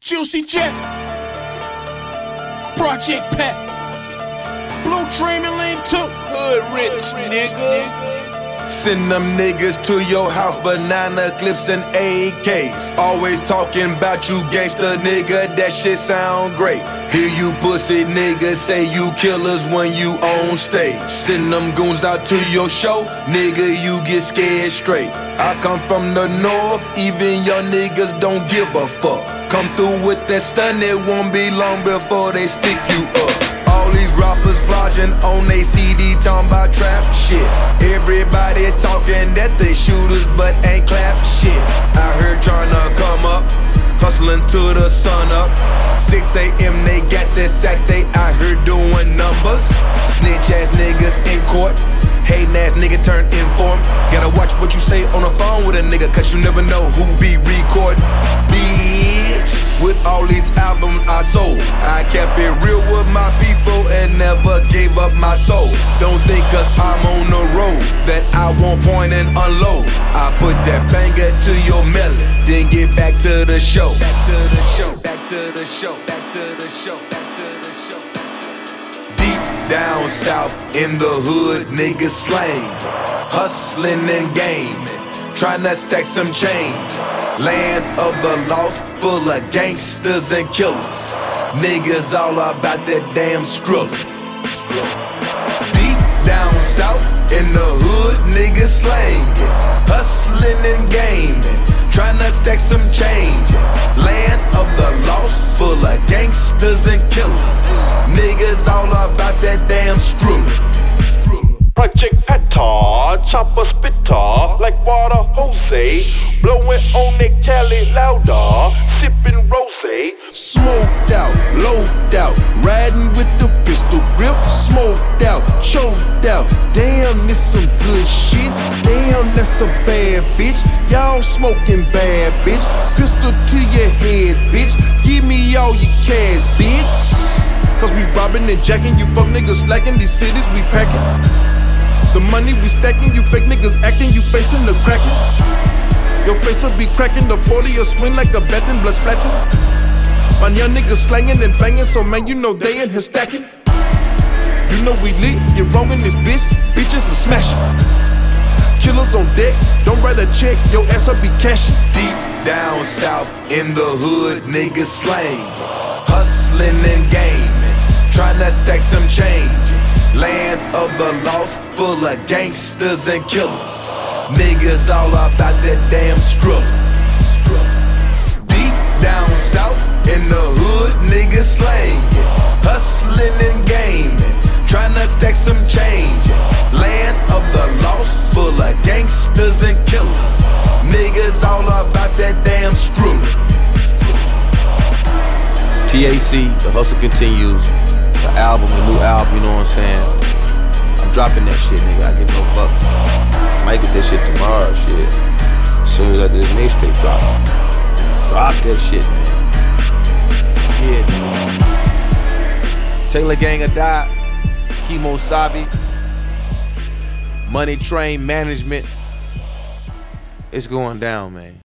Juicy Jet, Project Pat, Blue Dream and Lane 2, Hood Rich, nigga. Send them niggas to your house, banana clips and AKs. Always talking about you gangsta, nigga, that shit sound great. Hear you pussy niggas say you killers when you on stage. Send them goons out to your show, nigga, you get scared straight. I come from the north, even your niggas don't give a fuck. Come through with that stun, it won't be long before they stick you up. All these rappers flogging on they CD, talking about trap shit. Everybody talking that they shooters, but ain't clap shit. I heard tryna come up, hustling till the sun up. 6 a.m. they got that sack, they out here doing numbers. Snitch ass niggas in court, hating ass nigga turn inform. Gotta watch what you say on the phone with a nigga, cause you never know who be recording. Bitch, with all these albums I sold, I kept it real with my people and never gave up my soul. Don't think cause I'm on the road that I won't point and unload. I put that banger to your melon, then get back to the show. Back to the show, back to the show, back to the show, back to the show. Deep down south in the hood, niggas slang, hustling and gaming, tryna stack some change. Land of the lost, full of gangsters and killers. Niggas all about that damn Skrilla. Deep down south in the hood, niggas slangin', hustling and gaming, tryna stack some change. Land of the lost, full of gangsters and killers. Niggas all about that damn Skrilla. Project Patar, chopper spitter, like water Jose, blowing on that Cali louder, sipping rosé. Smoked out, loped out, riding with the pistol grip. Smoked out, choked out, damn, this some good shit. Damn, that's a bad bitch. Y'all smoking bad, bitch. Pistol to your head, bitch. Give me all your cash, bitch. Cause we robbing and jacking, you fuck niggas slacking. These cities we packing. The money we stacking, you fake niggas acting, you facing the cracking. Your face will be cracking, the 40 will swing like a bat and blood splatting. My young niggas slanging and banging, so man, you know they in here stacking. You know we lit, get wrong in this bitch, bitches are smashing. Killers on deck, don't write a check, your ass will be cashing. Deep down south in the hood, niggas slang, hustling and gaming, tryna stack some change. Land of the lost, full of gangsters and killers. Niggas all about that damn Skrilla. Deep down south in the hood, niggas slangin', hustling and gaming, tryna stack some change. Land of the lost, full of gangsters and killers. Niggas all about that damn Skrilla. TAC, the hustle continues. The album, the new album, you know what I'm saying? I'm dropping that shit, nigga. I give no fucks. Might get that shit tomorrow, shit. As soon as I did this mixtape drop. Drop that shit, man. Yeah, Taylor Gang or Die, Kimo Sabi, Money Train Management. It's going down, man.